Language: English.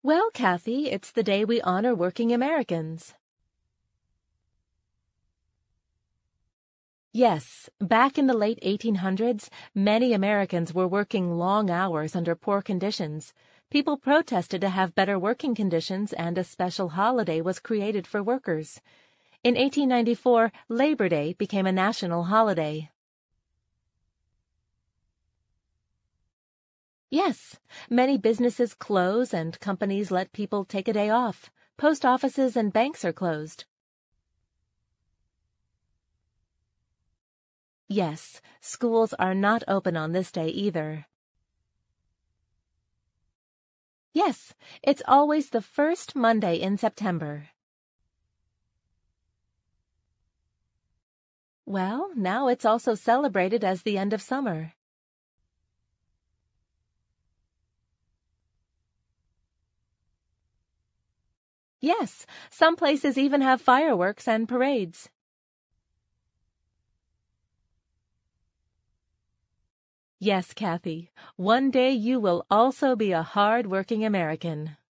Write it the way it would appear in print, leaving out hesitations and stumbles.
Well, Kathy, it's the day we honor working Americans. Yes, back in the late 1800s, many Americans were working long hours under poor conditions. People protested to have better working conditions, and a special holiday was created for workers. In 1894, Labor Day became a national holiday. Yes, many businesses close and companies let people take a day off. Post offices and banks are closed. Yes, schools are not open on this day either. Yes, it's always the first Monday in September. Well, now it's also celebrated as the end of summer. Yes, some places even have fireworks and parades. Yes, Kathy, one day you will also be a hard-working American.